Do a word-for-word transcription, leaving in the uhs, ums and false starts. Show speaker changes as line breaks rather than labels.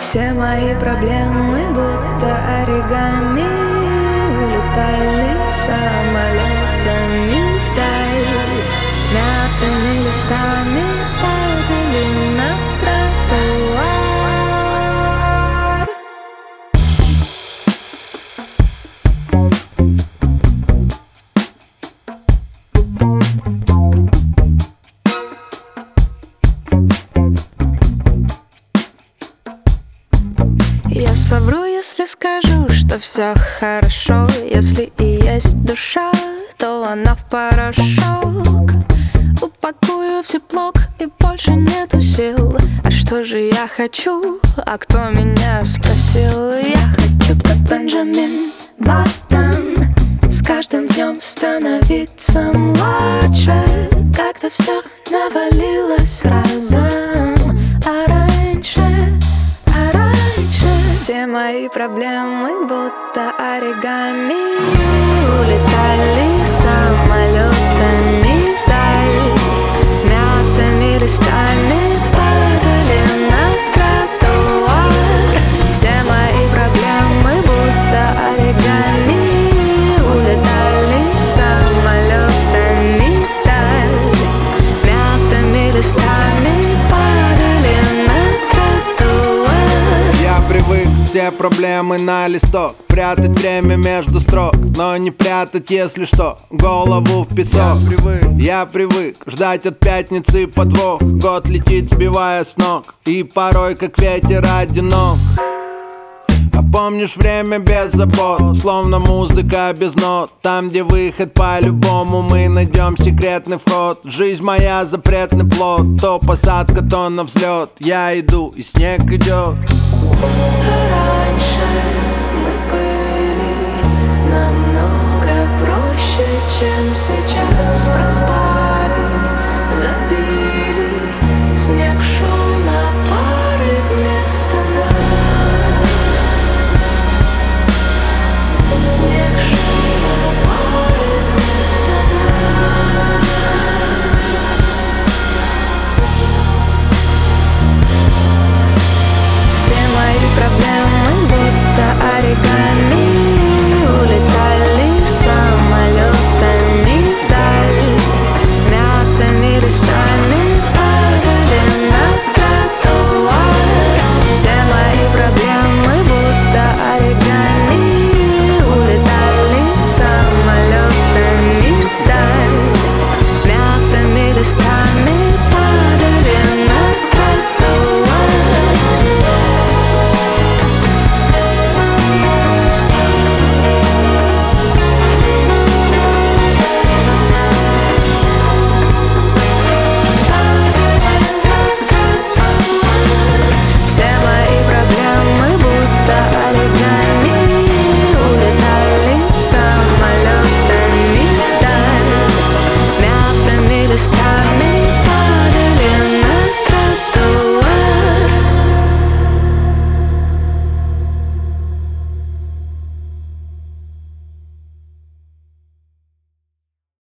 Все мои проблемы будто оригами улетали самолетами вдаль, мятыми листами падали на тротуар. Я совру, если скажу, что все хорошо. Если и есть душа, то она в порошок. Упакую в зиплок, и больше нету сил. А что же я хочу? А кто меня спросил? Я хочу, как Бенджамин Баттон, с каждым днем становиться младше. Как-то все навалилось разом, а раньше, а раньше все мои проблемы будто оригами улетали самолетами вдаль, мятыми листами падали на тротуар. Все мои проблемы будто оригами улетали самолетами вдаль, мятыми листами падали на тротуар.
Я привык все проблемы на листок, прятать время между строк, но не прятать, если что, голову в песок. Я привык, я привык ждать от пятницы подвох. Год летит, сбивая с ног, и порой как ветер одинок. А помнишь время без забот, словно музыка без нот. Там, где выход по-любому, мы найдем секретный вход. Жизнь моя запретный плод, то посадка, то на взлет. Я иду, и снег идет.
Раньше мы были намного проще, чем сейчас. Проспать